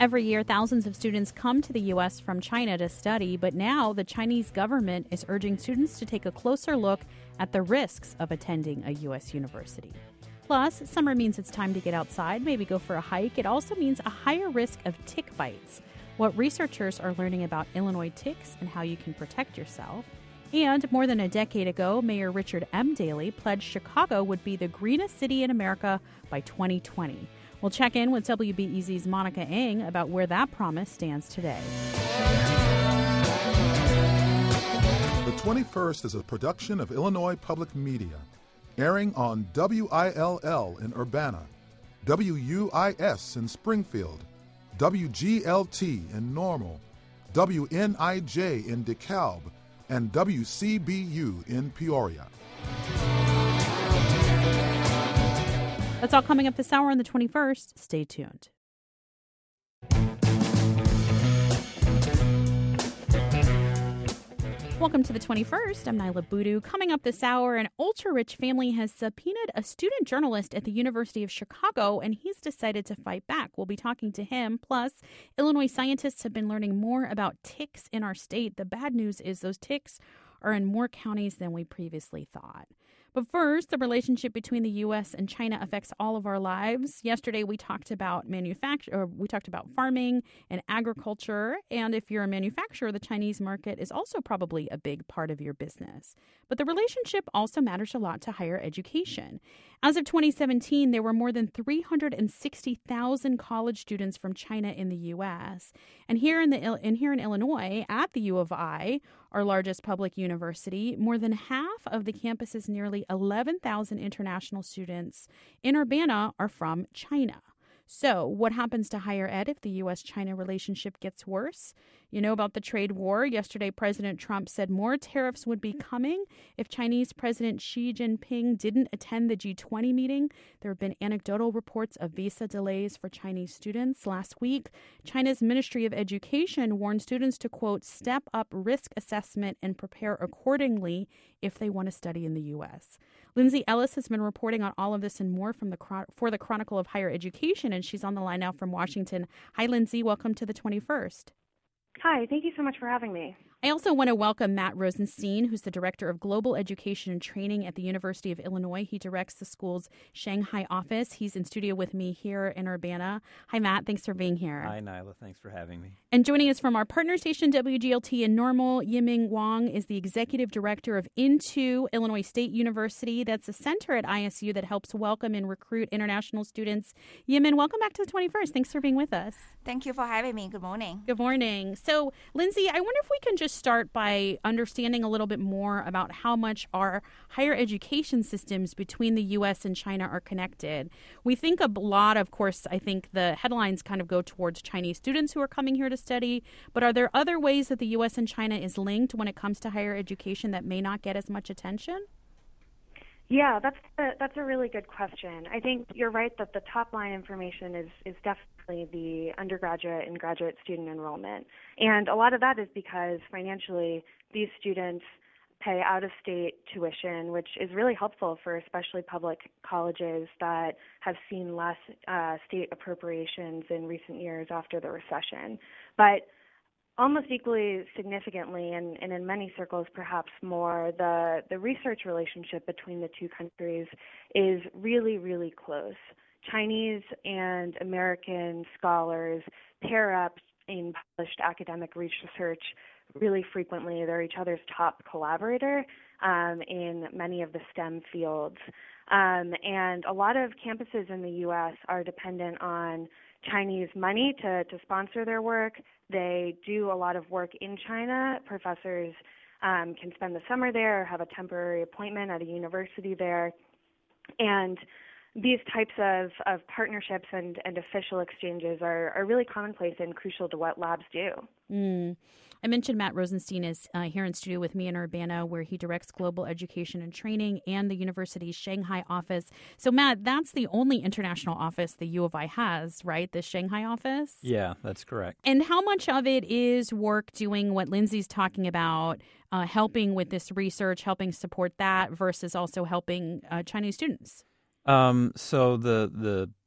Every year, thousands of students come to the U.S. from China to study, but now the Chinese government is urging students to take a closer look at the risks of attending a U.S. university. Plus, summer means it's time to get outside, maybe go for a hike. It also means a higher risk of tick bites. What researchers are learning about Illinois ticks and how you can protect yourself. And more than a decade ago, Mayor Richard M. Daley pledged Chicago would be the greenest city in America by 2020. We'll check in with WBEZ's Monica Eng about where that promise stands today. The 21st is a production of Illinois Public Media, airing on WILL in Urbana, WUIS in Springfield, WGLT in Normal, WNIJ in DeKalb, and WCBU in Peoria. That's all coming up this hour on the 21st. Stay tuned. Welcome to the 21st. I'm Nyla Boodoo. Coming up this hour, an ultra-rich family has subpoenaed a student journalist at the University of Chicago, and he's decided to fight back. We'll be talking to him. Plus, Illinois scientists have been learning more about ticks in our state. The bad news is those ticks are in more counties than we previously thought. But first, the relationship between the U.S. and China affects all of our lives. Yesterday, we talked about farming and agriculture. And if you're a manufacturer, the Chinese market is also probably a big part of your business. But the relationship also matters a lot to higher education. As of 2017, there were more than 360,000 college students from China in the U.S. And here in Illinois, at the U of I, our largest public university, more than half of the campus's nearly 11,000 international students in Urbana are from China. So what happens to higher ed if the U.S.-China relationship gets worse? You know about the trade war. Yesterday, President Trump said more tariffs would be coming if Chinese President Xi Jinping didn't attend the G20 meeting. There have been anecdotal reports of visa delays for Chinese students. Last week, China's Ministry of Education warned students to, quote, step up risk assessment and prepare accordingly if they want to study in the U.S. Lindsay Ellis has been reporting on all of this and more for the Chronicle of Higher Education, and she's on the line now from Washington. Hi, Lindsay. Welcome to the 21st. Hi, thank you so much for having me. I also want to welcome Matt Rosenstein, who's the Director of Global Education and Training at the University of Illinois. He directs the school's Shanghai office. He's in studio with me here in Urbana. Hi, Matt. Thanks for being here. Hi, Nyla. Thanks for having me. And joining us from our partner station, WGLT in Normal, Yiming Wang is the Executive Director of Into Illinois State University. That's a center at ISU that helps welcome and recruit international students. Yiming, welcome back to the 21st. Thanks for being with us. Thank you for having me. Good morning. Good morning. So, Lindsay, I wonder if we can just start by understanding a little bit more about how much our higher education systems between the U.S. and China are connected. We think a lot, of course, I think the headlines kind of go towards Chinese students who are coming here to study, but are there other ways that the U.S. and China is linked when it comes to higher education that may not get as much attention? Yeah, that's a really good question. I think you're right that the top line information is definitely the undergraduate and graduate student enrollment. And a lot of that is because financially these students pay out-of-state tuition, which is really helpful for especially public colleges that have seen less state appropriations in recent years after the recession. But almost equally significantly, and in many circles perhaps more, the research relationship between the two countries is really, really close. Chinese and American scholars pair up in published academic research really frequently. They're each other's top collaborator in many of the STEM fields. And a lot of campuses in the U.S. are dependent on Chinese money to sponsor their work. They do a lot of work in China. Professors can spend the summer there or have a temporary appointment at a university there. And these types of partnerships and official exchanges are really commonplace and crucial to what labs do. I mentioned Matt Rosenstein is here in studio with me in Urbana, where he directs global education and training and the university's Shanghai office. So, Matt, that's the only international office the U of I has, right? The Shanghai office? Yeah, that's correct. And how much of it is work doing what Lindsay's talking about, helping with this research, helping support that, versus also helping Chinese students? So the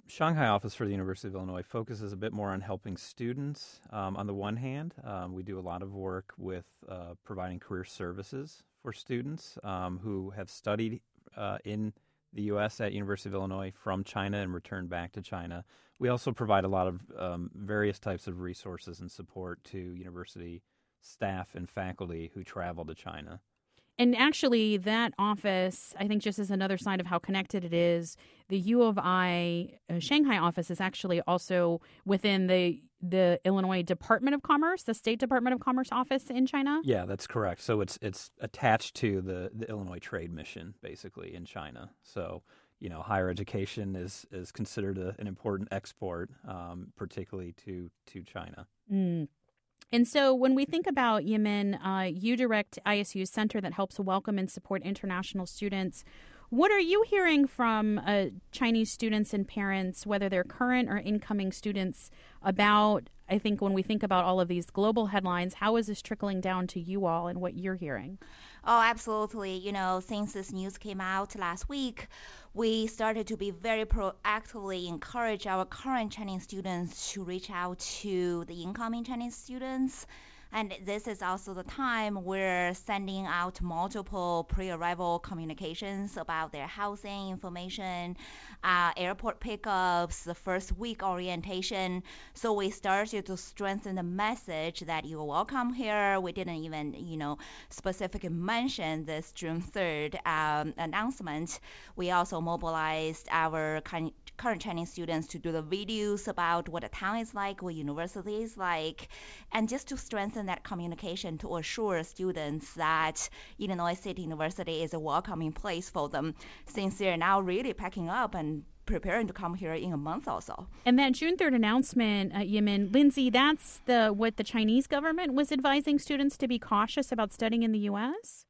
Shanghai office for the University of Illinois focuses a bit more on helping students. On the one hand, we do a lot of work with providing career services for students who have studied in the U.S. at University of Illinois from China and returned back to China. We also provide a lot of various types of resources and support to university staff and faculty who travel to China. And actually, that office, I think just as another sign of how connected it is, the U of I Shanghai office is actually also within the Illinois Department of Commerce, the State Department of Commerce office in China? Yeah, that's correct. So it's attached to the Illinois Trade Mission, basically, in China. So, higher education is considered an important export, particularly to China. Mm. And so when we think about Yimin, you direct ISU's center that helps welcome and support international students. What are you hearing from Chinese students and parents, whether they're current or incoming students, about, I think when we think about all of these global headlines, how is this trickling down to you all and what you're hearing? Oh, absolutely. Since this news came out last week, we started to be very proactively encourage our current Chinese students to reach out to the incoming Chinese students. And this is also the time we're sending out multiple pre-arrival communications about their housing information, airport pickups, the first week orientation. So we started to strengthen the message that you're welcome here. We didn't even, specifically mention this June 3rd announcement. We also mobilized our current Chinese students to do the videos about what a town is like, what university is like, and just to strengthen that communication to assure students that Illinois State University is a welcoming place for them, since they're now really packing up and preparing to come here in a month or so. And that June 3rd announcement, Yimin, Lindsay, that's what the Chinese government was advising students to be cautious about studying in the U.S.?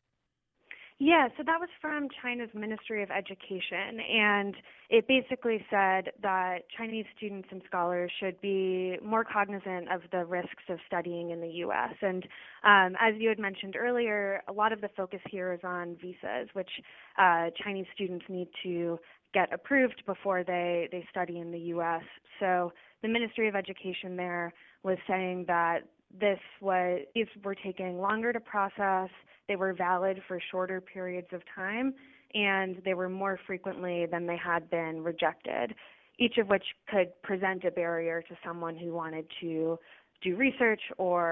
Yeah, so that was from China's Ministry of Education, and it basically said that Chinese students and scholars should be more cognizant of the risks of studying in the U.S. And as you had mentioned earlier, a lot of the focus here is on visas, which Chinese students need to get approved before they study in the U.S. So the Ministry of Education there was saying that these were taking longer to process, they were valid for shorter periods of time, and they were more frequently than they had been rejected, each of which could present a barrier to someone who wanted to do research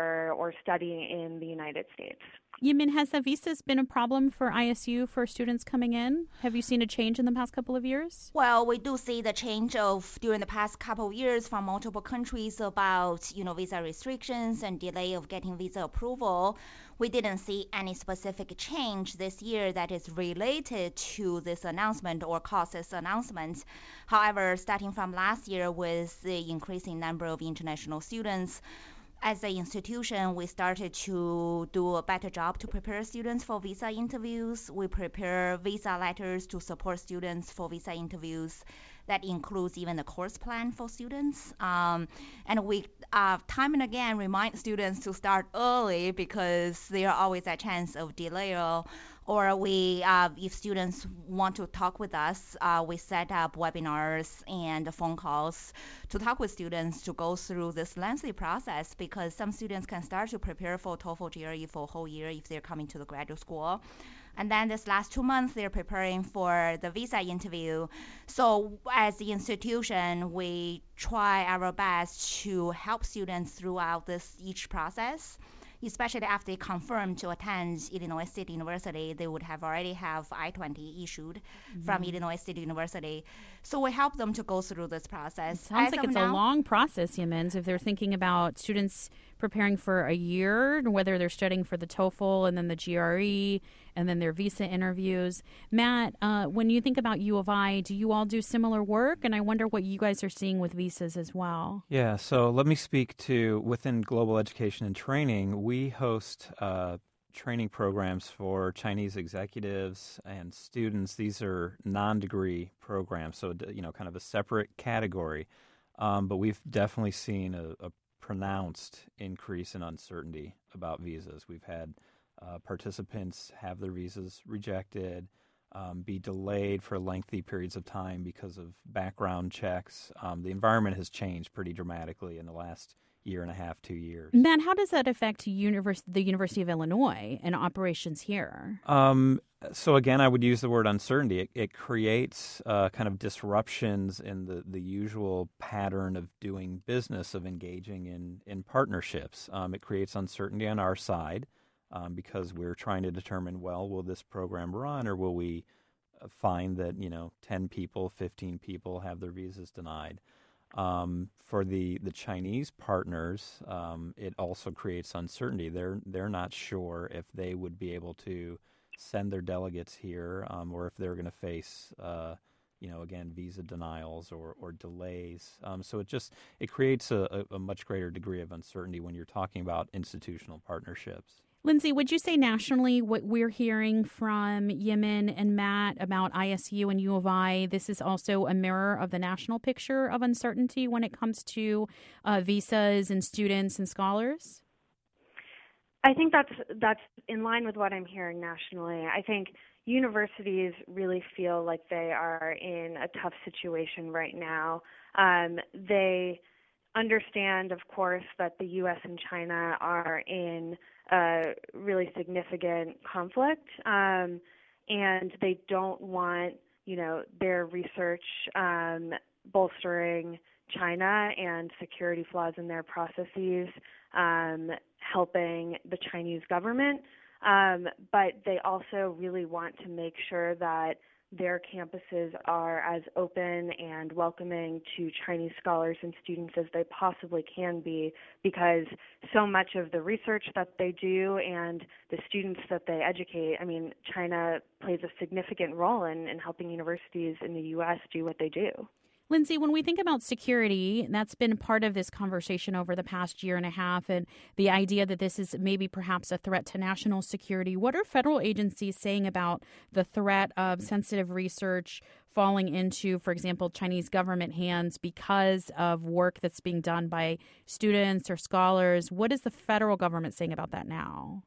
or study in the United States. Yimin, has the visas been a problem for ISU for students coming in? Have you seen a change in the past couple of years? Well, we do see the change during the past couple of years from multiple countries about, visa restrictions and delay of getting visa approval. We didn't see any specific change this year that is related to this announcement or caused this announcement. However, starting from last year with the increasing number of international students, as an institution, we started to do a better job to prepare students for visa interviews. We prepare visa letters to support students for visa interviews. That includes even the course plan for students. And we time and again remind students to start early because there are always a chance of delay. Or if students want to talk with us, we set up webinars and phone calls to talk with students to go through this lengthy process, because some students can start to prepare for TOEFL GRE for a whole year if they're coming to the graduate school. And then this last 2 months, they're preparing for the visa interview. So as the institution, we try our best to help students throughout each process. Especially after they confirm to attend Illinois State University, they would already have I-20 issued from Illinois State University. So we help them to go through this process. It sounds like it's a long process, Yimin, if they're thinking about students preparing for a year, whether they're studying for the TOEFL and then the GRE and then their visa interviews. Matt, when you think about U of I, do you all do similar work? And I wonder what you guys are seeing with visas as well. Yeah, so let me speak to, within Global Education and Training, we host training programs for Chinese executives and students. These are non-degree programs, so kind of a separate category. But we've definitely seen a pronounced increase in uncertainty about visas. We've had participants have their visas rejected. be delayed for lengthy periods of time because of background checks. The environment has changed pretty dramatically in the last year and a half, 2 years. Matt, how does that affect the University of Illinois and operations here? So again, I would use the word uncertainty. It creates kind of disruptions in the usual pattern of doing business, of engaging in partnerships. It creates uncertainty on our side because we're trying to determine, well, will this program run, or will we find that 10 people, 15 people have their visas denied? For the Chinese partners, it also creates uncertainty. They're not sure if they would be able to send their delegates here, or if they're going to face, again, visa denials or delays. So it creates a much greater degree of uncertainty when you're talking about institutional partnerships. Lindsay, would you say nationally what we're hearing from Yimin and Matt about ISU and U of I, this is also a mirror of the national picture of uncertainty when it comes to visas and students and scholars? I think that's in line with what I'm hearing nationally. I think universities really feel like they are in a tough situation right now. They understand, of course, that the U.S. and China are in a really significant conflict, and they don't want, their research bolstering China and security flaws in their processes, helping the Chinese government. But they also really want to make sure that their campuses are as open and welcoming to Chinese scholars and students as they possibly can be, because so much of the research that they do and the students that they educate, China plays a significant role in helping universities in the U.S. do what they do. Lindsay, when we think about security, that's been part of this conversation over the past year and a half, and the idea that this is maybe perhaps a threat to national security. What are federal agencies saying about the threat of sensitive research falling into, for example, Chinese government hands because of work that's being done by students or scholars? What is the federal government saying about that now?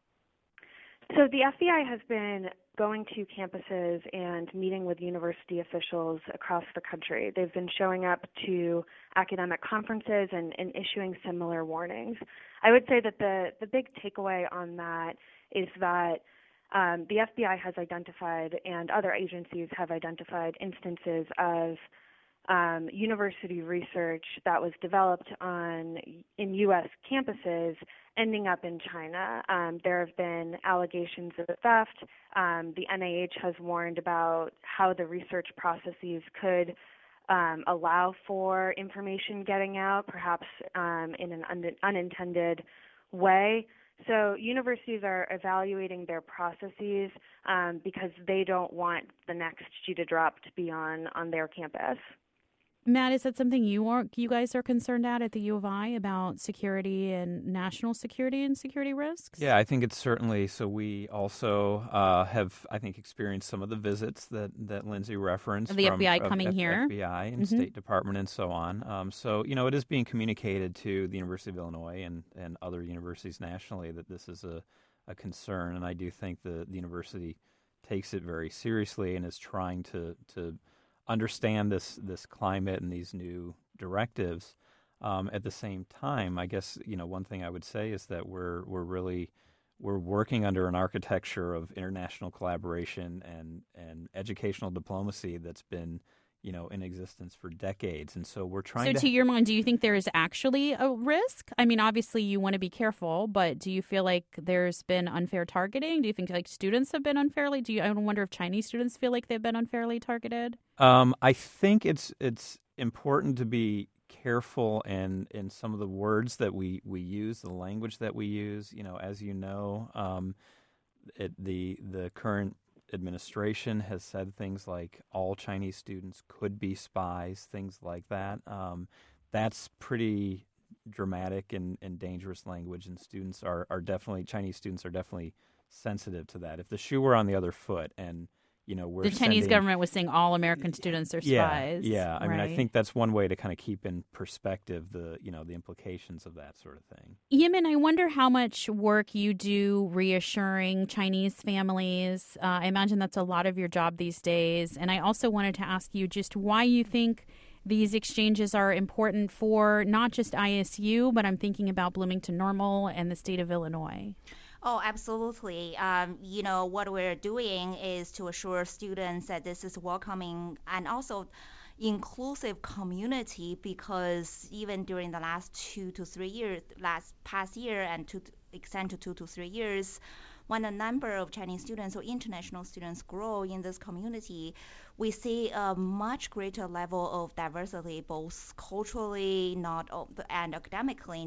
So the FBI has been going to campuses and meeting with university officials across the country. They've been showing up to academic conferences and issuing similar warnings. I would say that the big takeaway on that is that the FBI has identified, and other agencies have identified, instances of university research that was developed in U.S. campuses ending up in China. There have been allegations of theft. The NIH has warned about how the research processes could allow for information getting out, perhaps in an unintended way. So universities are evaluating their processes because they don't want the next shoe to drop to be on their campus. Matt, is that something you guys are concerned at the U of I about security and national security and security risks? Yeah, I think it's certainly. So we also have, I think, experienced some of the visits that Lindsay referenced. The FBI coming here. FBI and State Department and so on. So, it is being communicated to the University of Illinois and other universities nationally that this is a concern. And I do think the university takes it very seriously and is trying to understand this climate and these new directives. At the same time, I guess one thing I would say is that we're working under an architecture of international collaboration and educational diplomacy that's been in existence for decades, and so we're trying. So, to your mind, do you think there is actually a risk? Obviously, you want to be careful, but do you feel like there's been unfair targeting? Do you think students have been unfairly? I wonder if Chinese students feel like they've been unfairly targeted. I think it's important to be careful in some of the words that we use, the language that we use. As the current administration has said things like all Chinese students could be spies, things like that. That's pretty dramatic and dangerous language, and students are definitely, Chinese students are definitely sensitive to that. If the shoe were on the other foot and we're the Chinese sending, government was saying all American students are spies. Yeah. I mean, I right? think that's one way to kind of keep in perspective the implications of that sort of thing. Yimin, I wonder how much work you do reassuring Chinese families. I imagine that's a lot of your job these days. And I also wanted to ask you just why you think these exchanges are important for not just ISU, but I'm thinking about Bloomington Normal and the state of Illinois. Oh, absolutely. What we're doing is to assure students that this is welcoming and also inclusive community, because even during the last 2 to 3 years, past year and to extend to 2 to 3 years, when the number of Chinese students or international students grow in this community, we see a much greater level of diversity, both culturally and academically,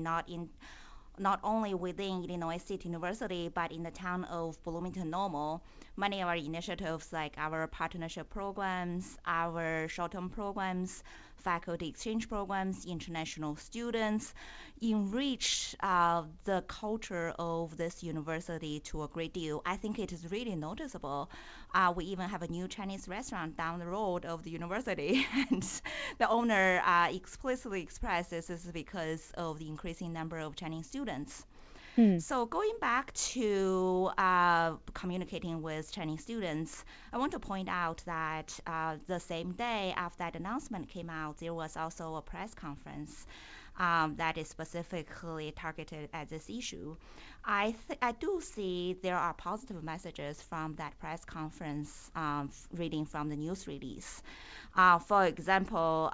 not only within Illinois State University, but in the town of Bloomington Normal. Many of our initiatives, like our partnership programs, our short-term programs, faculty exchange programs, international students, enrich the culture of this university to a great deal. I think it is really noticeable. We even have a new Chinese restaurant down the road of the university, and the owner explicitly expressed this is because of the increasing number of Chinese students. So going back to communicating with Chinese students, I want to point out that the same day after that announcement came out, there was also a press conference that is specifically targeted at this issue. I do see there are positive messages from that press conference, reading from the news release. For example,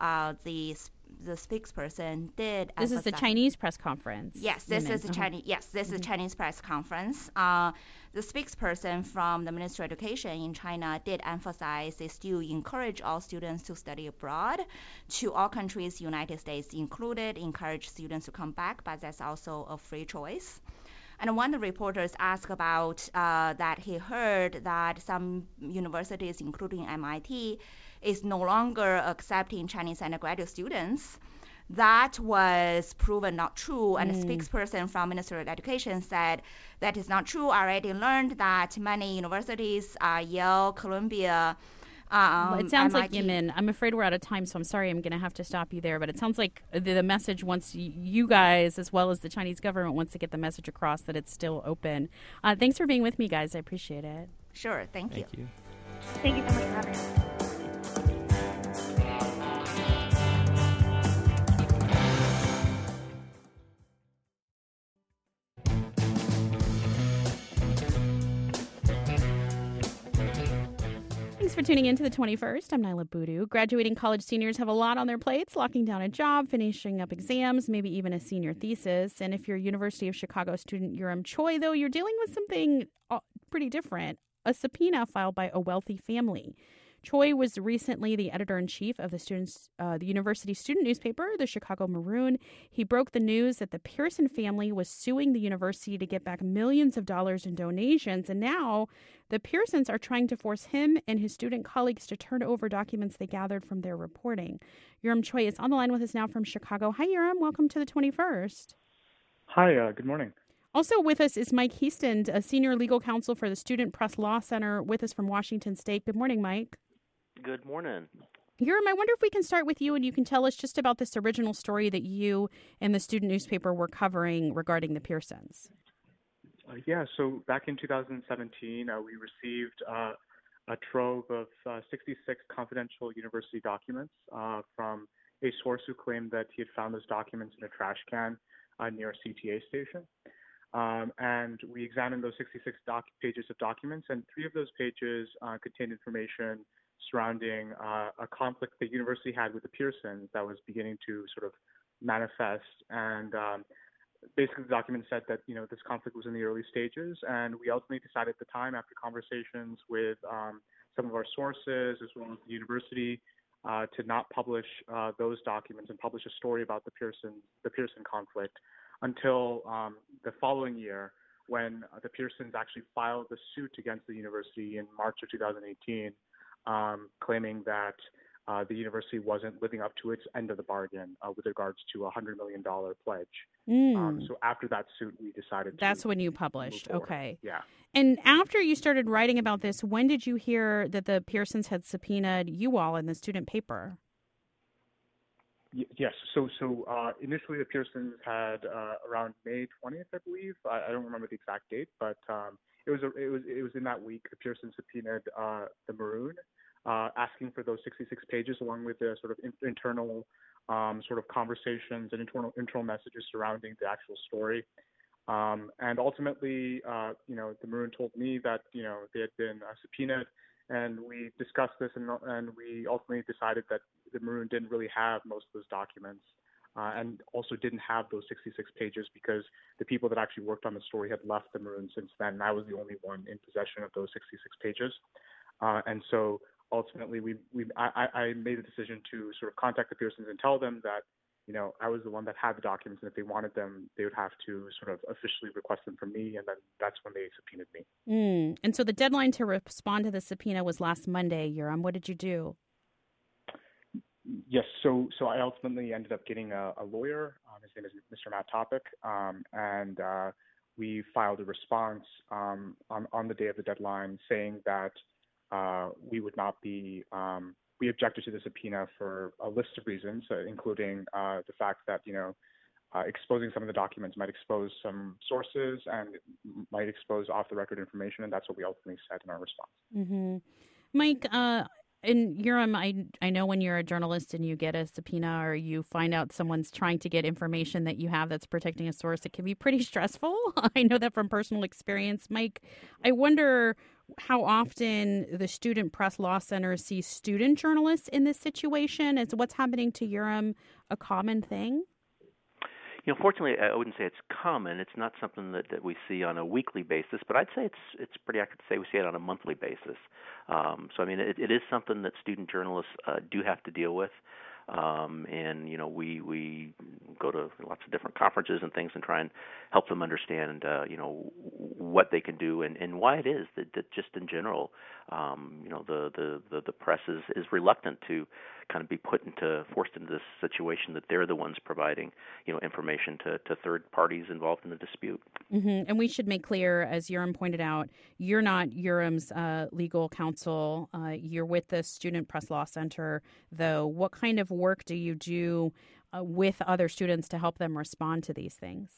the spokesperson did This is the emphasize. Chinese press conference. Yes, this is the Chinese. Yes, this is Chinese press conference. The spokesperson from the Ministry of Education in China did emphasize they still encourage all students to study abroad, to all countries, United States included, encourage students to come back, but that's also a free choice. And one of the reporters asked about that he heard that some universities, including MIT, is no longer accepting Chinese undergraduate students. That was proven not true, and a spokesperson from Ministry of Education said that is not true. I already learned that many universities, Yale, Columbia, It sounds like, MIT. Yimin, I'm afraid we're out of time, so I'm sorry I'm going to have to stop you there. But it sounds like the message wants you guys, as well as the Chinese government, wants to get the message across that it's still open. Thanks for being with me, guys. I appreciate it. Sure, thank you. Thank you. Thank you so much for having us. Thanks for tuning in to the 21st. I'm Nyla Boodoo. Graduating college seniors have a lot on their plates, locking down a job, finishing up exams, maybe even a senior thesis. And if you're a University of Chicago student, Yoram Choi, though, you're dealing with something pretty different, a subpoena filed by a wealthy family. Choi was recently the editor-in-chief of the university student newspaper, the Chicago Maroon. He broke the news that the Pearson family was suing the university to get back millions of dollars in donations, and now the Pearsons are trying to force him and his student colleagues to turn over documents they gathered from their reporting. Yoram Choi is on the line with us now from Chicago. Hi, Yoram. Welcome to the 21st. Hi, good morning. Also with us is Mike Heastand, a senior legal counsel for the Student Press Law Center, with us from Washington State. Good morning, Mike. Good morning. Yoram, I wonder if we can start with you and you can tell us just about this original story that you and the student newspaper were covering regarding the Pearsons. So back in 2017, we received a trove of 66 confidential university documents from a source who claimed that he had found those documents in a trash can near a CTA station. And we examined those 66 pages of documents, and 3 of those pages contained information surrounding a conflict the university had with the Pearsons that was beginning to sort of manifest. And basically, the document said that this conflict was in the early stages, and we ultimately decided at the time, after conversations with some of our sources as well as the university, to not publish those documents and publish a story about the Pearson conflict until the following year, when the Pearsons actually filed the suit against the university in March of 2018. Claiming that the university wasn't living up to its end of the bargain with regards to a $100 million pledge. So after that suit, we decided That's to when you published. Okay. Yeah. And after you started writing about this, when did you hear that the Pearsons had subpoenaed you all in the student paper? Yes. So initially the Pearsons had around May 20th, I believe. I don't remember the exact date, but it was in that week the Pearsons subpoenaed the Maroon, asking for those 66 pages along with the sort of internal sort of conversations and internal messages surrounding the actual story. And ultimately, the Maroon told me that they had been subpoenaed. And we discussed this, and we ultimately decided that the Maroon didn't really have most of those documents, and also didn't have those 66 pages because the people that actually worked on the story had left the Maroon since then. And I was the only one in possession of those 66 pages, and so ultimately, I made a decision to sort of contact the Pearsons and tell them that I was the one that had the documents, and if they wanted them, they would have to sort of officially request them from me, and then that's when they subpoenaed me. And so the deadline to respond to the subpoena was last Monday, Yoram. What did you do? Yes, so I ultimately ended up getting a lawyer. His name is Mr. Matt Topic, and we filed a response on the day of the deadline saying that we would not be we objected to the subpoena for a list of reasons, including the fact that, exposing some of the documents might expose some sources and might expose off-the-record information, and that's what we ultimately said in our response. Mm-hmm. Mike, and Yoram, I know when you're a journalist and you get a subpoena or you find out someone's trying to get information that you have that's protecting a source, it can be pretty stressful. I know that from personal experience. Mike, I wonder how often the Student Press Law Center sees student journalists in this situation. Is what's happening to Yoram a common thing? Fortunately, I wouldn't say it's common. It's not something that we see on a weekly basis, but I'd say it's pretty accurate to say we see it on a monthly basis. So, I mean, it is something that student journalists do have to deal with. And we go to lots of different conferences and things and try and help them understand what they can do and why it is that just in general the press is reluctant to kind of be forced into this situation that they're the ones providing information to third parties involved in the dispute. Mm-hmm. And we should make clear, as Yoram pointed out, you're not Yoram's legal counsel. You're with the Student Press Law Center, though. What kind of work do you do with other students to help them respond to these things?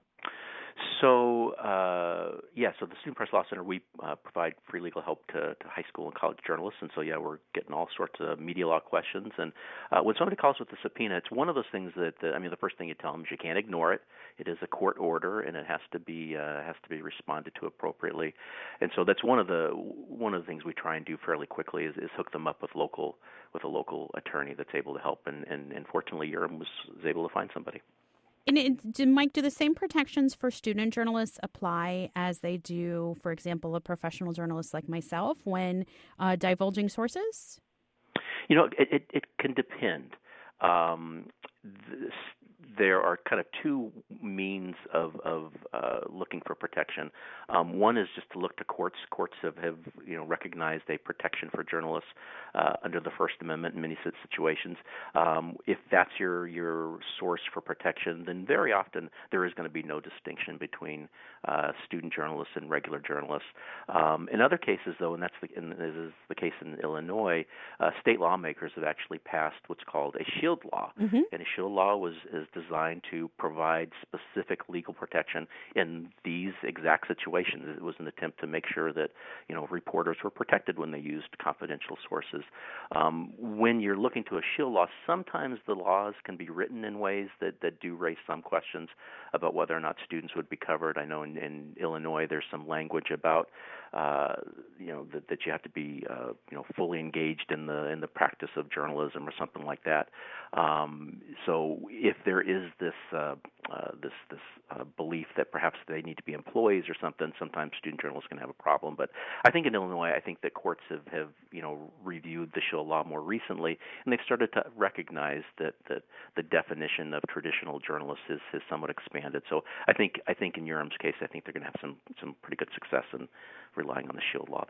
So, so the Student Press Law Center, we provide free legal help to high school and college journalists. And so, we're getting all sorts of media law questions. And when somebody calls with a subpoena, it's one of those things that, the first thing you tell them is you can't ignore it. It is a court order, and it has to be responded to appropriately. And so that's one of the things we try and do fairly quickly is hook them up with a local attorney that's able to help. And fortunately, Yoram was able to find somebody. And Mike, do the same protections for student journalists apply as they do, for example, a professional journalist like myself when divulging sources? It can depend. There are kind of two means of looking for protection. One is just to look to courts. Courts have recognized a protection for journalists under the First Amendment in many situations. If that's your source for protection, then very often there is going to be no distinction between student journalists and regular journalists. In other cases, though, and this is the case in Illinois, state lawmakers have actually passed what's called a shield law, and a shield law is designed to provide specific legal protection in these exact situations. It was an attempt to make sure that reporters were protected when they used confidential sources. When you're looking to a shield law, sometimes the laws can be written in ways that do raise some questions about whether or not students would be covered. I know in Illinois there's some language about that you have to be fully engaged in the practice of journalism or something like that. So if there is this belief that perhaps they need to be employees or something, sometimes student journalists can have a problem. But I think in Illinois, I think that courts have reviewed the shield law more recently, and they've started to recognize that the definition of traditional journalists has somewhat expanded. So I think in Yoram's case, I think they're going to have some pretty good success in relying on the shield law there.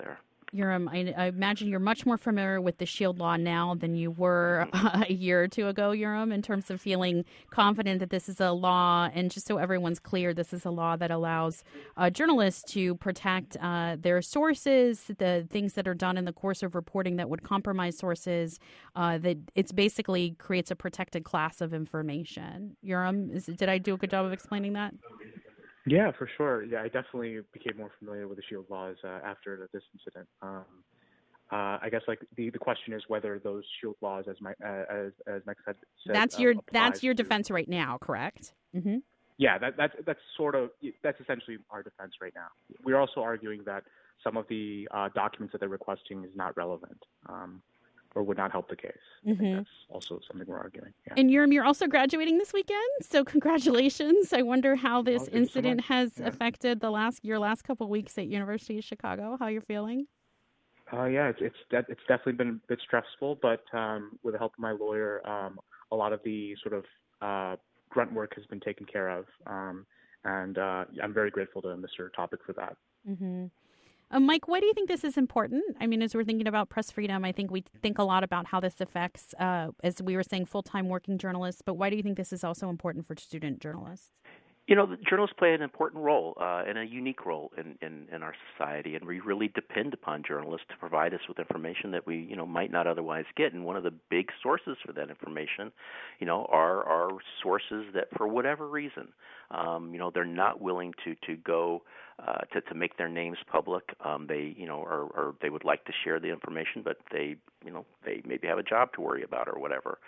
I imagine you're much more familiar with the SHIELD law now than you were a year or two ago, Yoram, in terms of feeling confident that this is a law. And just so everyone's clear, this is a law that allows journalists to protect their sources, the things that are done in the course of reporting that would compromise sources. That it's basically creates a protected class of information. Yoram, did I do a good job of explaining that? Yeah, for sure. Yeah, I definitely became more familiar with the SHIELD laws after this incident. I guess like the question is whether those SHIELD laws, as Mike said, that's your defense right now, correct? Mm-hmm. Yeah, that's essentially our defense right now. We're also arguing that some of the documents that they're requesting is not relevant. Or would not help the case. I think that's also something we're arguing. Yeah. And Yoram, you're also graduating this weekend, so congratulations. I wonder how this incident has affected your last couple of weeks at University of Chicago. How you're feeling? Yeah, it's definitely been a bit stressful, but with the help of my lawyer, a lot of the sort of grunt work has been taken care of, and I'm very grateful to Mr. Topic for that. Mm-hmm. Mike, why do you think this is important? I mean, as we're thinking about press freedom, I think we think a lot about how this affects, as we were saying, full-time working journalists. But why do you think this is also important for student journalists? The journalists play an important role and a unique role in our society, and we really depend upon journalists to provide us with information that we, might not otherwise get. And one of the big sources for that information, are sources that, for whatever reason, they're not willing to go to make their names public. They, or they would like to share the information, but they maybe have a job to worry about or whatever.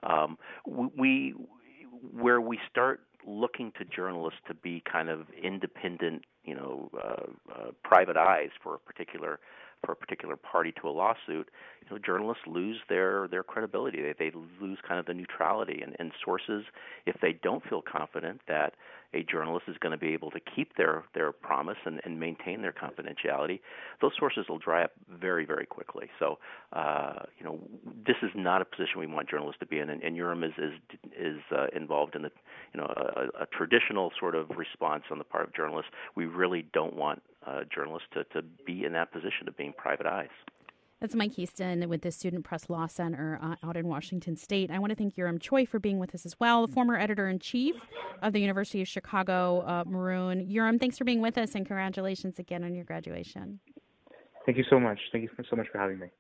Where we start looking to journalists to be kind of independent, private eyes for a particular party to a lawsuit, journalists lose their credibility. They lose kind of the neutrality, and sources, if they don't feel confident that a journalist is going to be able to keep their promise and maintain their confidentiality, those sources will dry up very, very quickly. So, this is not a position we want journalists to be in, and Yoram is involved in a traditional sort of response on the part of journalists. We really don't want journalists to be in that position of being private eyes. That's Mike Heaston with the Student Press Law Center out in Washington State. I want to thank Yoram Choi for being with us as well, the former editor-in-chief of the University of Chicago Maroon. Yoram, thanks for being with us, and congratulations again on your graduation. Thank you so much. Thank you so much for having me.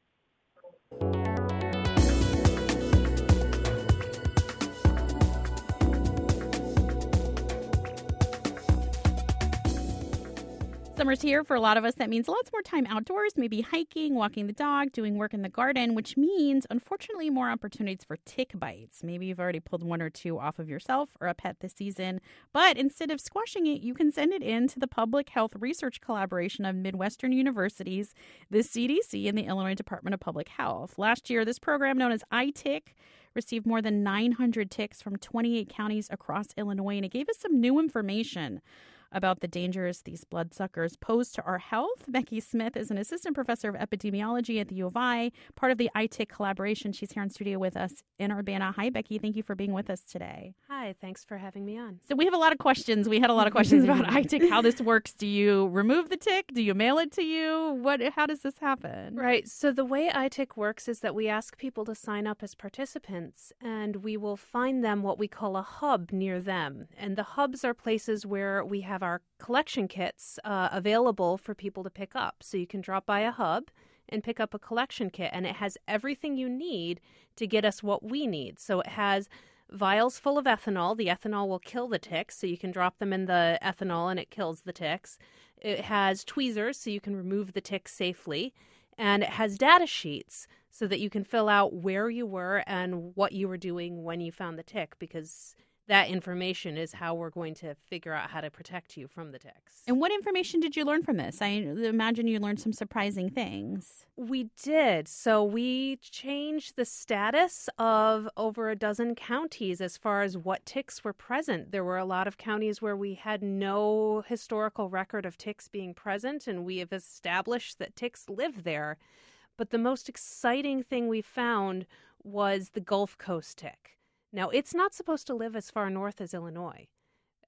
Summer's here. For a lot of us, that means lots more time outdoors, maybe hiking, walking the dog, doing work in the garden, which means, unfortunately, more opportunities for tick bites. Maybe you've already pulled one or two off of yourself or a pet this season, but instead of squashing it, you can send it in to the Public Health Research Collaboration of Midwestern Universities, the CDC, and the Illinois Department of Public Health. Last year, this program, known as iTick, received more than 900 ticks from 28 counties across Illinois, and it gave us some new information about the dangers these bloodsuckers pose to our health. Becky Smith is an assistant professor of epidemiology at the U of I, part of the iTick collaboration. She's here in studio with us in Urbana. Hi, Becky. Thank you for being with us today. Hi, thanks for having me on. So we have a lot of questions. We had a lot of questions about iTick, how this works. Do you remove the tick? Do you mail it to you? How does this happen? Right. So the way iTick works is that we ask people to sign up as participants, and we will find them what we call a hub near them. And the hubs are places where we have our collection kits available for people to pick up. So you can drop by a hub and pick up a collection kit, and it has everything you need to get us what we need. So it has vials full of ethanol. The ethanol will kill the ticks, so you can drop them in the ethanol and it kills the ticks. It has tweezers, so you can remove the ticks safely. And it has data sheets so that you can fill out where you were and what you were doing when you found the tick, because that information is how we're going to figure out how to protect you from the ticks. And what information did you learn from this? I imagine you learned some surprising things. We did. So we changed the status of over a dozen counties as far as what ticks were present. There were a lot of counties where we had no historical record of ticks being present, and we have established that ticks live there. But the most exciting thing we found was the Gulf Coast tick. Now, it's not supposed to live as far north as Illinois.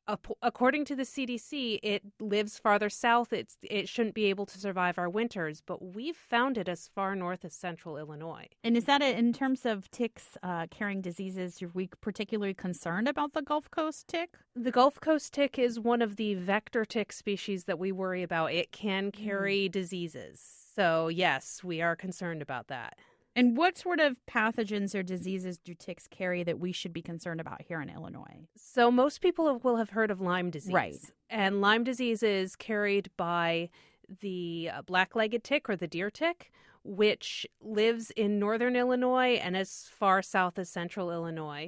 According to the CDC, it lives farther south. It shouldn't be able to survive our winters, but we've found it as far north as central Illinois. And is that in terms of ticks carrying diseases, are we particularly concerned about the Gulf Coast tick? The Gulf Coast tick is one of the vector tick species that we worry about. It can carry diseases. So, yes, we are concerned about that. And what sort of pathogens or diseases do ticks carry that we should be concerned about here in Illinois? So most people will have heard of Lyme disease. Right. And Lyme disease is carried by the black-legged tick or the deer tick, which lives in northern Illinois and as far south as central Illinois.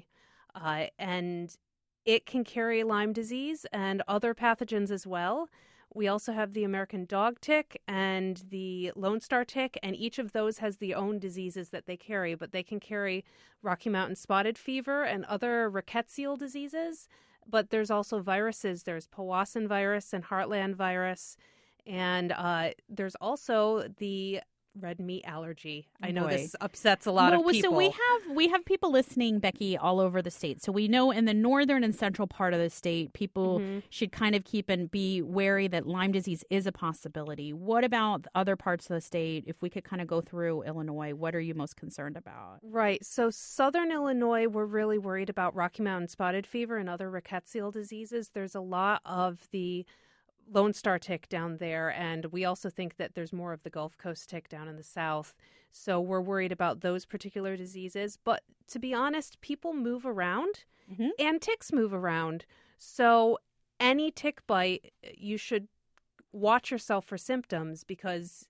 And it can carry Lyme disease and other pathogens as well. We also have the American dog tick and the Lone Star tick, and each of those has their own diseases that they carry, but they can carry Rocky Mountain spotted fever and other rickettsial diseases. But there's also viruses. There's Powassan virus and Heartland virus, and there's also the red meat allergy. I know this upsets a lot of people. So we have people listening, Becky, all over the state. So we know in the northern and central part of the state, people should kind of keep and be wary that Lyme disease is a possibility. What about other parts of the state? If we could kind of go through Illinois, what are you most concerned about? Right. So southern Illinois, we're really worried about Rocky Mountain spotted fever and other rickettsial diseases. There's a lot of the Lone Star tick down there, and we also think that there's more of the Gulf Coast tick down in the south. So we're worried about those particular diseases. But to be honest, people move around and ticks move around. So any tick bite, you should watch yourself for symptoms because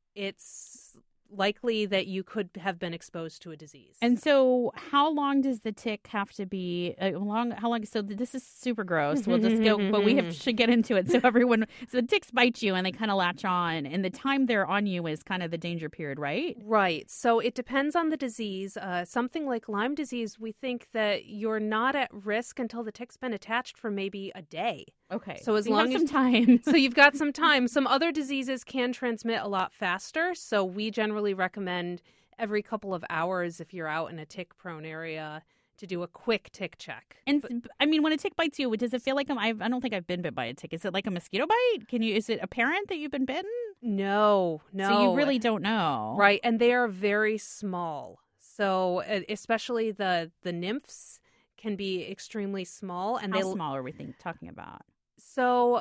it's likely that you could have been exposed to a disease. And so how long does the tick have to be how long? So this is super gross. We'll just go, but should get into it. So so the ticks bite you and they kind of latch on, and the time they're on you is kind of the danger period, right? Right. So it depends on the disease. Something like Lyme disease, we think that you're not at risk until the tick's been attached for maybe a day. Okay. So as long as some time. So you've got some time. Some other diseases can transmit a lot faster. So we generally recommend every couple of hours if you're out in a tick-prone area to do a quick tick check. And I mean, when a tick bites you, does it feel like I don't think I've been bit by a tick. Is it like a mosquito bite? Is it apparent that you've been bitten? No. So you really don't know. Right. And they are very small. So especially the nymphs can be extremely small. And How small are we talking about? So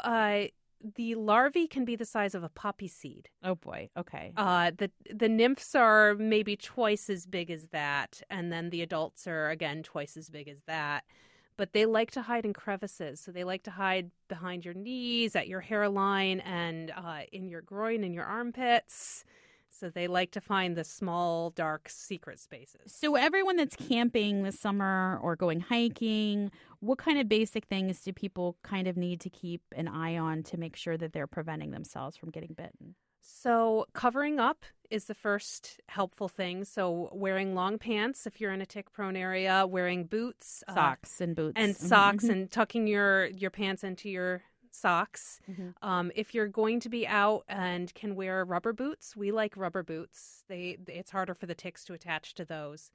the larvae can be the size of a poppy seed. Oh, boy. Okay. The nymphs are maybe twice as big as that, and then the adults are, again, twice as big as that. But they like to hide in crevices. So they like to hide behind your knees, at your hairline, and in your groin, in your armpits. So they like to find the small, dark, secret spaces. So everyone that's camping this summer or going hiking, what kind of basic things do people kind of need to keep an eye on to make sure that they're preventing themselves from getting bitten? So covering up is the first helpful thing. So wearing long pants if you're in a tick-prone area, wearing boots. Socks and boots. And socks and tucking your pants into your socks. If you're going to be out and can wear rubber boots, we like rubber boots. It's harder for the ticks to attach to those.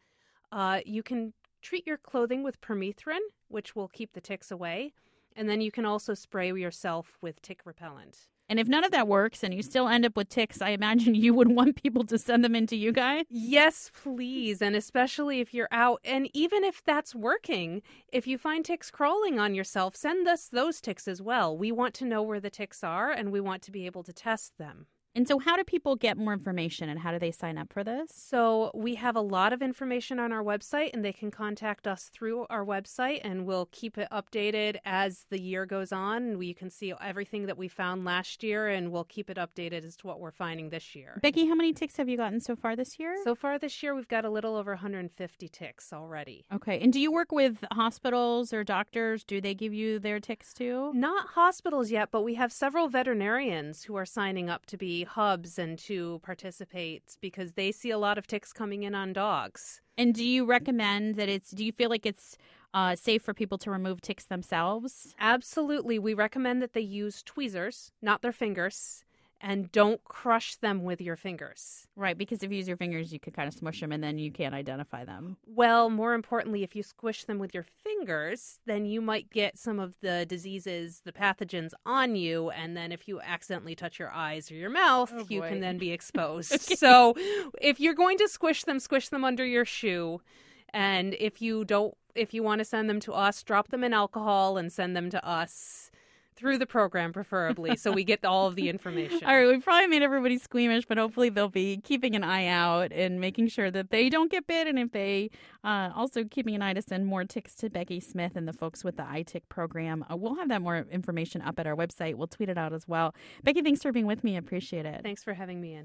You can treat your clothing with permethrin, which will keep the ticks away. And then you can also spray yourself with tick repellent. And if none of that works and you still end up with ticks, I imagine you would want people to send them in to you guys? Yes, please. And especially if you're out. And even if that's working, if you find ticks crawling on yourself, send us those ticks as well. We want to know where the ticks are, and we want to be able to test them. And so how do people get more information, and how do they sign up for this? So we have a lot of information on our website, and they can contact us through our website, and we'll keep it updated as the year goes on. You can see everything that we found last year, and we'll keep it updated as to what we're finding this year. Becky, how many ticks have you gotten so far this year? So far this year, we've got a little over 150 ticks already. Okay. And do you work with hospitals or doctors? Do they give you their ticks too? Not hospitals yet, but we have several veterinarians who are signing up to be hubs and to participate because they see a lot of ticks coming in on dogs. And do you recommend that do you feel like it's safe for people to remove ticks themselves? Absolutely. We recommend that they use tweezers, not their fingers. and don't crush them with your fingers. Right, because if you use your fingers, you could kind of smush them and then you can't identify them. Well, more importantly, if you squish them with your fingers, then you might get some of the diseases, the pathogens on you. And then if you accidentally touch your eyes or your mouth, you can then be exposed. Okay. So if you're going to squish them under your shoe. And if you want to send them to us, drop them in alcohol and send them to us. Through the program, preferably, so we get all of the information. All right, we probably made everybody squeamish, but hopefully they'll be keeping an eye out and making sure that they don't get bit, and if they also keeping an eye to send more ticks to Becky Smith and the folks with the iTick program. We'll have that more information up at our website. We'll tweet it out as well. Becky, thanks for being with me. I appreciate it. Thanks for having me in.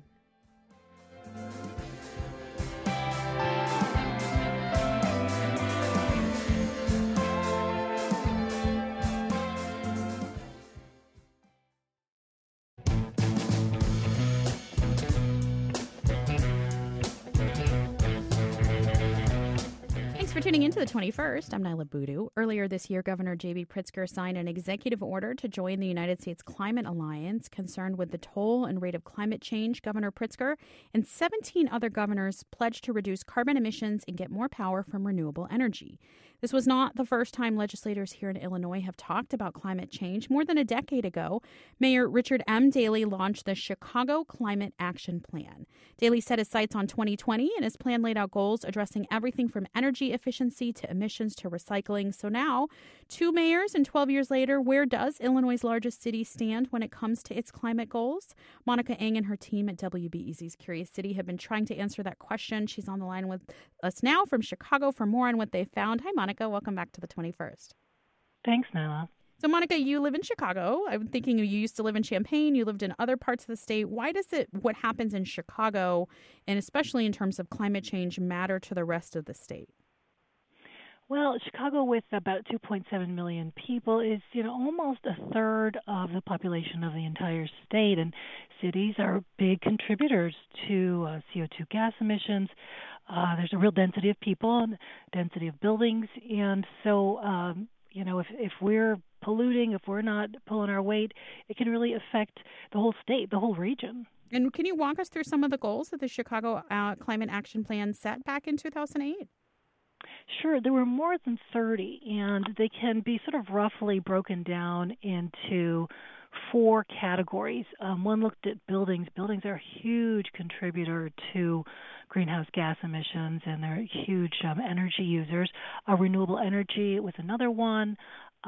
For tuning into the 21st, I'm Nyla Boodoo. Earlier this year, Governor J.B. Pritzker signed an executive order to join the United States Climate Alliance. Concerned with the toll and rate of climate change, Governor Pritzker and 17 other governors pledged to reduce carbon emissions and get more power from renewable energy. This was not the first time legislators here in Illinois have talked about climate change. More than a decade ago, Mayor Richard M. Daley launched the Chicago Climate Action Plan. Daley set his sights on 2020, and his plan laid out goals addressing everything from energy efficiency to emissions to recycling. So now, 2 mayors and 12 years later, where does Illinois' largest city stand when it comes to its climate goals? Monica Eng and her team at WBEZ's Curious City have been trying to answer that question. She's on the line with us now from Chicago for more on what they found. Hi, Monica. Welcome back to the 21st. Thanks, Nyla. So, Monica, you live in Chicago. I'm thinking you used to live in Champaign. You lived in other parts of the state. Why does what happens in Chicago, and especially in terms of climate change, matter to the rest of the state? Well, Chicago, with about 2.7 million people, is almost a third of the population of the entire state, and cities are big contributors to CO2 gas emissions. There's a real density of people and density of buildings, and so if we're polluting, if we're not pulling our weight, it can really affect the whole state, the whole region. And can you walk us through some of the goals that the Chicago Climate Action Plan set back in 2008? Sure. There were more than 30, and they can be sort of roughly broken down into 4 categories. One looked at buildings. Buildings are a huge contributor to greenhouse gas emissions, and they're huge energy users. Renewable energy was another one.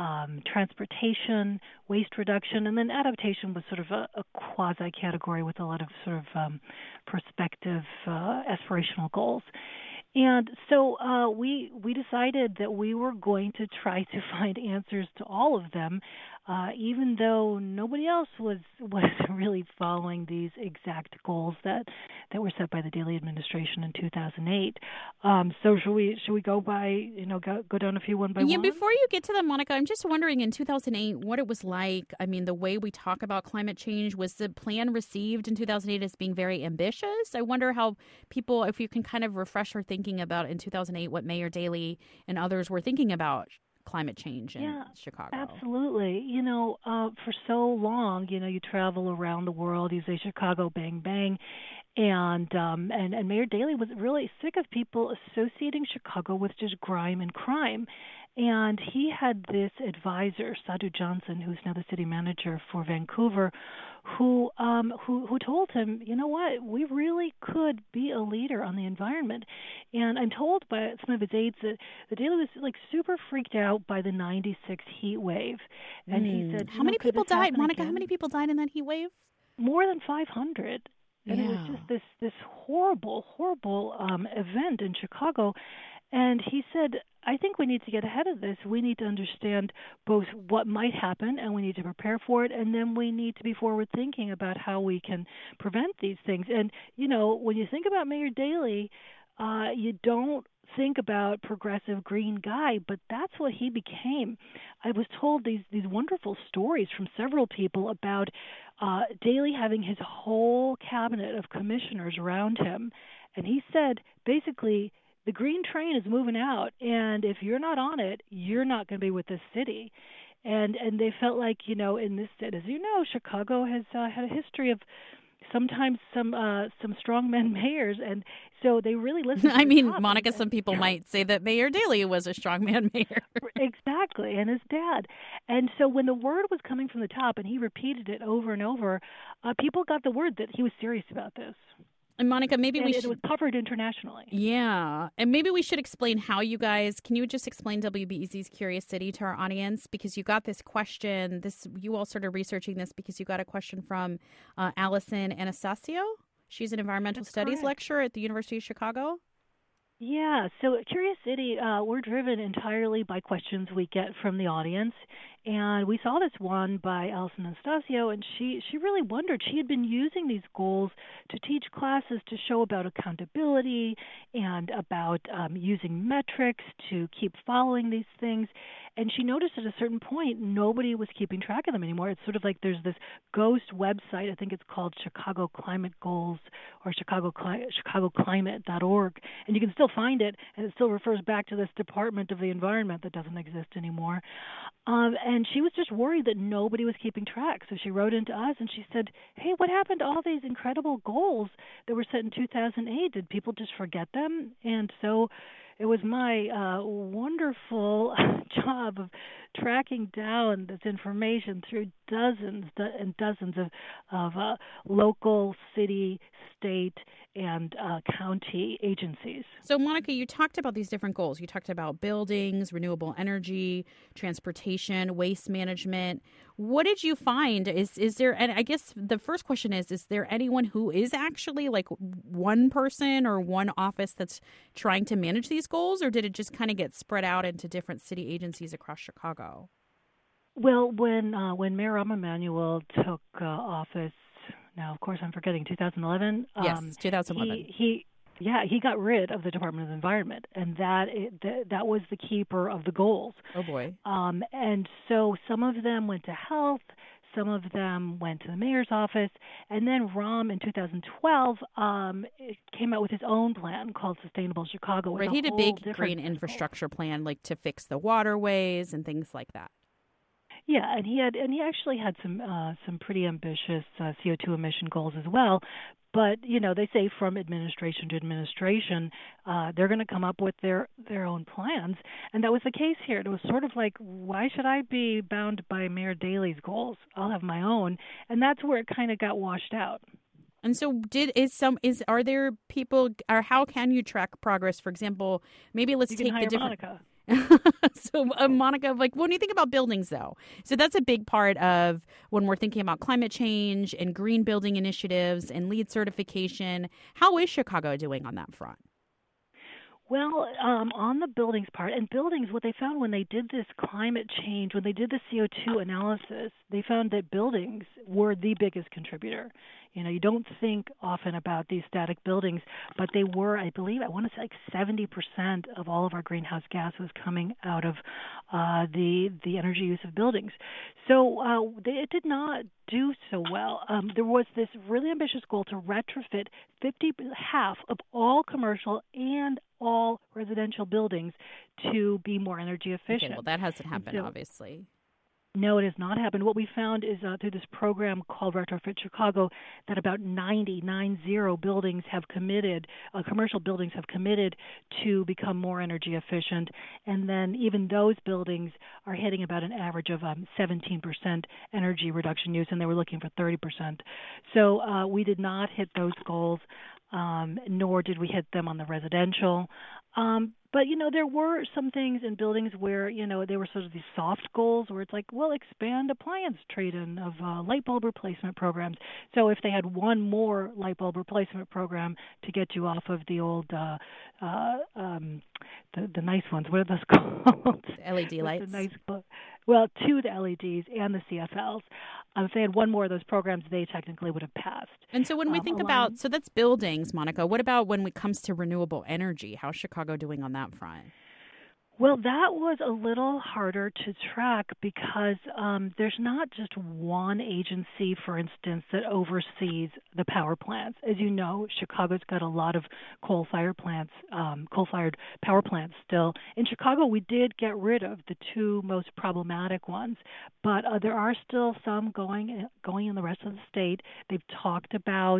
Transportation, waste reduction, and then adaptation was sort of a quasi-category with a lot of sort of prospective aspirational goals. And so we decided that we were going to try to find answers to all of them, even though nobody else was really following these exact goals that were set by the Daley administration in 2008. So should we go by go down a few one by one? Yeah, before you get to them, Monica, I'm just wondering in 2008 what it was like. I mean, the way we talk about climate change, was the plan received in 2008 as being very ambitious? I wonder how people, if you can kind of refresh our thinking about in 2008 what Mayor Daley and others were thinking about climate change in Chicago. Absolutely. For so long, you travel around the world, you say Chicago, bang, bang. And Mayor Daley was really sick of people associating Chicago with just grime and crime. And he had this advisor, Sadhu Johnson, who's now the city manager for Vancouver, who told him, you know what, we really could be a leader on the environment. And I'm told by some of his aides that Daley was super freaked out by the '96 heat wave. And he said, how many people died, Monica? How many people died in that heat wave? More than 500. And it was just this horrible event in Chicago. And he said, I think we need to get ahead of this. We need to understand both what might happen, and we need to prepare for it, and then we need to be forward-thinking about how we can prevent these things. And, when you think about Mayor Daley, you don't think about progressive green guy, but that's what he became. I was told these wonderful stories from several people about Daley having his whole cabinet of commissioners around him, and he said, basically, the green train is moving out, and if you're not on it, you're not going to be with this city. And they felt like, in this state, as you know, Chicago has had a history of sometimes some strongman mayors, and so they really listened to I mean, top. Monica, some people might say that Mayor Daley was a strongman mayor. Exactly, and his dad. And so when the word was coming from the top, and he repeated it over and over, people got the word that he was serious about this. And Monica, maybe it was covered internationally. Yeah. And maybe we should explain how you guys, can you just explain WBEZ's Curious City to our audience? Because you got this question, you all started researching this because you got a question from Allison Anastasio. She's an environmental studies lecturer at the University of Chicago. Yeah, so at Curious City, we're driven entirely by questions we get from the audience. And we saw this one by Allison Anastasio, and she really wondered. She had been using these goals to teach classes to show about accountability and about using metrics to keep following these things. And she noticed at a certain point, nobody was keeping track of them anymore. It's sort of like there's this ghost website. I think it's called Chicago Climate Goals or ChicagoClimate.org. And you can still find it, and it still refers back to this Department of the Environment that doesn't exist anymore. And she was just worried that nobody was keeping track. So she wrote into us and she said, hey, what happened to all these incredible goals that were set in 2008? Did people just forget them? And so it was my wonderful job of tracking down this information through dozens and dozens of local, city, state, and county agencies. So, Monica, you talked about these different goals. You talked about buildings, renewable energy, transportation, waste management. What did you find? Is there, and I guess the first question is there anyone who is actually like one person or one office that's trying to manage these goals, or did it just kind of get spread out into different city agencies across Chicago? Well, when Mayor Rahm Emanuel took office, now of course I'm forgetting, 2011. Yes, 2011. He got rid of the Department of the Environment, and that was the keeper of the goals. Oh boy. And so some of them went to health, some of them went to the mayor's office, and then Rahm in 2012 came out with his own plan called Sustainable Chicago. Right, he did a big green infrastructure plan, like to fix the waterways and things like that. Yeah, and he actually had some pretty ambitious CO2 emission goals as well. But they say from administration to administration, they're going to come up with their own plans, and that was the case here. It was sort of like, why should I be bound by Mayor Daley's goals? I'll have my own, and that's where it kind of got washed out. And so, are there people, or how can you track progress? For example, maybe let's take the different. Monica. So, Monica, like when you think about buildings, though, so that's a big part of when we're thinking about climate change and green building initiatives and LEED certification. How is Chicago doing on that front? Well, on the buildings part, and buildings, what they found when they did this climate change, when they did the CO2 analysis, they found that buildings were the biggest contributor. You don't think often about these static buildings, but they were, I believe, I want to say like 70% of all of our greenhouse gas was coming out of the energy use of buildings. So it did not do so well. There was this really ambitious goal to retrofit half of all commercial and all residential buildings to be more energy efficient. Okay, well, that hasn't happened, obviously. No, it has not happened. What we found is through this program called Retrofit Chicago that about 90 buildings have committed, commercial buildings have committed to become more energy efficient. And then even those buildings are hitting about an average of 17% energy reduction use, and they were looking for 30%. So we did not hit those goals, nor did we hit them on the residential. But, there were some things in buildings where, they were sort of these soft goals where it's like, well, expand appliance trade-in of light bulb replacement programs. So if they had one more light bulb replacement program to get you off of the old, the nice ones, what are those called? LED lights. Well, to the LEDs and the CFLs. If they had one more of those programs, they technically would have passed. And so when we think about, so that's buildings, Monica. What about when it comes to renewable energy? How's Chicago doing on that front? Well, that was a little harder to track because there's not just one agency, for instance, that oversees the power plants. As you know, Chicago's got a lot of coal-fired power plants still. In Chicago, we did get rid of the two most problematic ones, but there are still some going in the rest of the state. They've talked about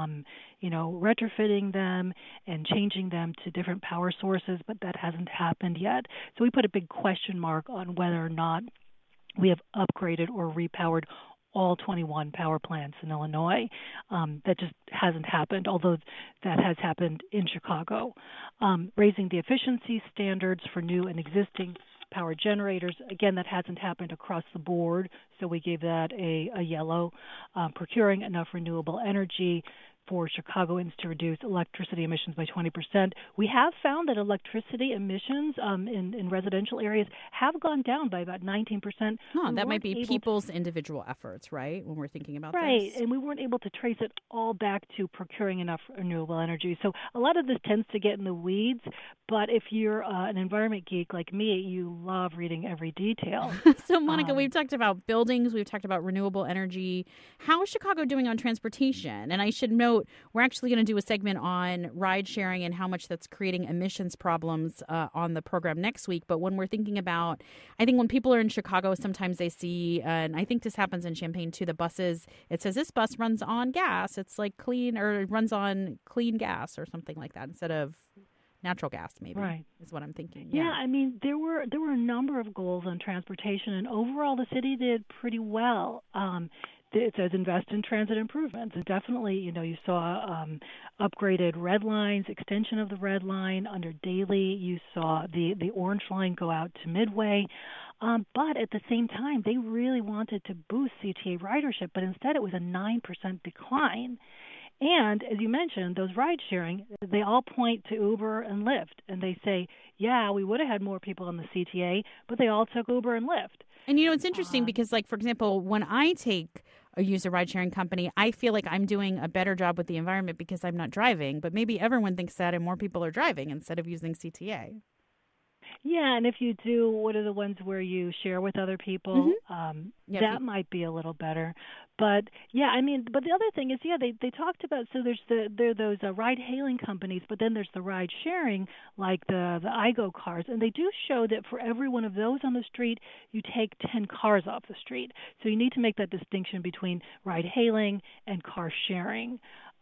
retrofitting them and changing them to different power sources, but that hasn't happened yet. So we put a big question mark on whether or not we have upgraded or repowered all 21 power plants in Illinois. That just hasn't happened, although that has happened in Chicago. Raising the efficiency standards for new and existing power generators, again, that hasn't happened across the board, so we gave that a yellow. Procuring enough renewable energy for Chicagoans to reduce electricity emissions by 20%. We have found that electricity emissions in residential areas have gone down by about 19%. That might be people's individual efforts, right, when we're thinking about this? Right, and we weren't able to trace it all back to procuring enough renewable energy. So a lot of this tends to get in the weeds, but if you're an environment geek like me, you love reading every detail. So, Monica, we've talked about buildings, we've talked about renewable energy. How is Chicago doing on transportation? And I should note, we're actually going to do a segment on ride sharing and how much that's creating emissions problems on the program next week. But when we're thinking about, I think when people are in Chicago, sometimes they see, and I think this happens in Champaign too, the buses, it says this bus runs on gas. It's like clean, or it runs on clean gas or something like that instead of natural gas, maybe, right, is what I'm thinking. Yeah, I mean, there were a number of goals on transportation, and overall the city did pretty well. It says invest in transit improvements. And definitely, you saw upgraded red lines, extension of the red line under Daly. You saw the orange line go out to Midway. But at the same time, they really wanted to boost CTA ridership, but instead it was a 9% decline. And as you mentioned, those ride sharing, they all point to Uber and Lyft. And they say, yeah, we would have had more people on the CTA, but they all took Uber and Lyft. And, it's interesting because, like, for example, when I use a ride-sharing company, I feel like I'm doing a better job with the environment because I'm not driving. But maybe everyone thinks that and more people are driving instead of using CTA. Yeah, and if you do, what are the ones where you share with other people? That might be a little better. But but the other thing is, they talked about, so there are those ride-hailing companies, but then there's the ride-sharing, like the iGo cars, and they do show that for every one of those on the street, you take 10 cars off the street. So you need to make that distinction between ride-hailing and car sharing.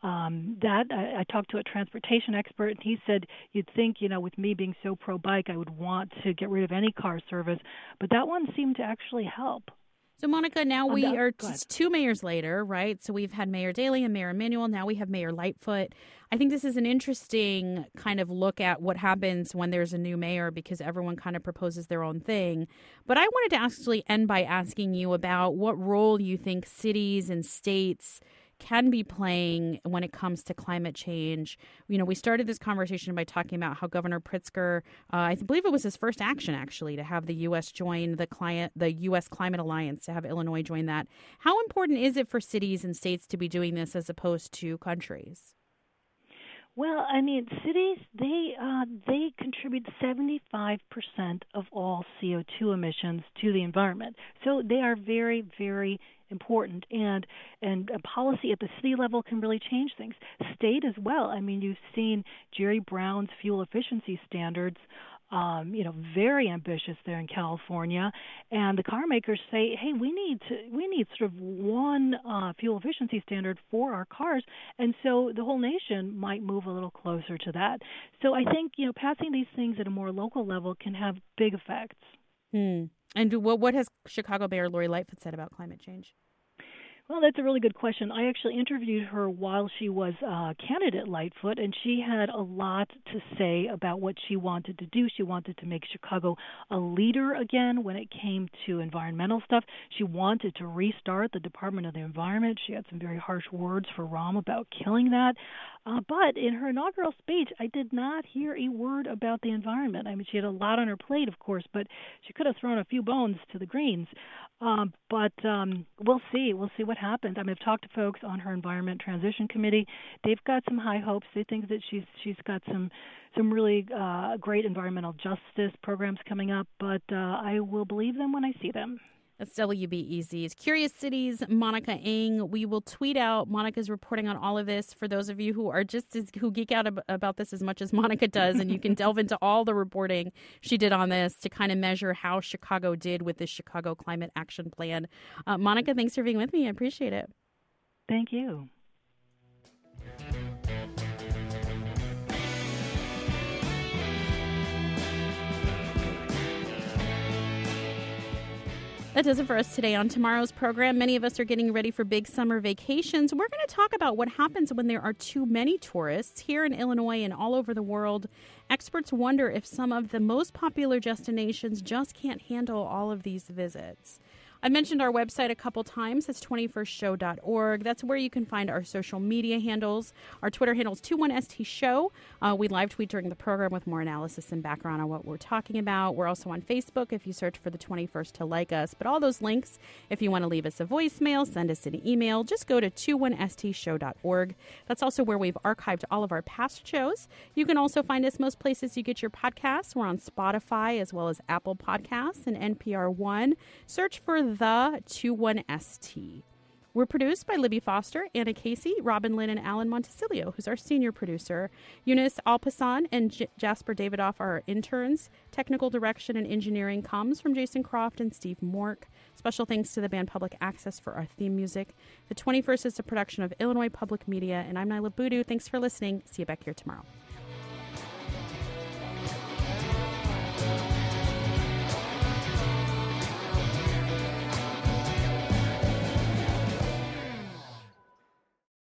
I talked to a transportation expert, and he said you'd think, with me being so pro-bike, I would want to get rid of any car service, but that one seemed to actually help. So, Monica, now we are two mayors later, right? So we've had Mayor Daley and Mayor Emanuel. Now we have Mayor Lightfoot. I think this is an interesting kind of look at what happens when there's a new mayor because everyone kind of proposes their own thing. But I wanted to actually end by asking you about what role you think cities and states can be playing when it comes to climate change. We started this conversation by talking about how Governor Pritzker, I believe it was his first action actually, to have the U.S. join the U.S. Climate Alliance, to have Illinois join that. How important is it for cities and states to be doing this as opposed to countries? Well, I mean, cities, they contribute 75% of all CO2 emissions to the environment. So they are very, very important, and a policy at the city level can really change things. State as well. I mean, you've seen Jerry Brown's fuel efficiency standards, very ambitious there in California, and the car makers say, hey, we need sort of one fuel efficiency standard for our cars, and so the whole nation might move a little closer to that. So I think passing these things at a more local level can have big effects. And what has Chicago Mayor Lori Lightfoot said about climate change? Well, that's a really good question. I actually interviewed her while she was candidate Lightfoot, and she had a lot to say about what she wanted to do. She wanted to make Chicago a leader again when it came to environmental stuff. She wanted to restart the Department of the Environment. She had some very harsh words for Rahm about killing that. But in her inaugural speech, I did not hear a word about the environment. I mean, she had a lot on her plate, of course, but she could have thrown a few bones to the Greens. But we'll see. We'll see what happens. I mean, I've talked to folks on her Environment Transition Committee. They've got some high hopes. They think that she's got some really great environmental justice programs coming up. But I will believe them when I see them. That's WBEZ's Curious Cities, Monica Eng. We will tweet out Monica's reporting on all of this for those of you who are who geek out about this as much as Monica does, and you can delve into all the reporting she did on this to kind of measure how Chicago did with the Chicago Climate Action Plan. Monica, thanks for being with me. I appreciate it. Thank you. That does it for us today. On tomorrow's program, many of us are getting ready for big summer vacations. We're going to talk about what happens when there are too many tourists here in Illinois and all over the world. Experts wonder if some of the most popular destinations just can't handle all of these visits. I mentioned our website a couple times. It's 21stshow.org. That's where you can find our social media handles. Our Twitter handle is 21ST Show. We live tweet during the program with more analysis and background on what we're talking about. We're also on Facebook if you search for the 21st to like us. But all those links, if you want to leave us a voicemail, send us an email, just go to 21stshow.org. That's also where we've archived all of our past shows. You can also find us most places you get your podcasts. We're on Spotify as well as Apple Podcasts and NPR One. Search for the 21ST. We're produced by Libby Foster, Anna Casey, Robin Lynn, and Alan Montesilio, who's our senior producer. Eunice Alpasan and Jasper Davidoff are our interns. Technical direction and engineering comes from Jason Croft and Steve Mork. Special thanks to the band Public Access for our theme music. The 21st is a production of Illinois Public Media, and I'm Nyla Boodoo. Thanks for listening. See you back here tomorrow.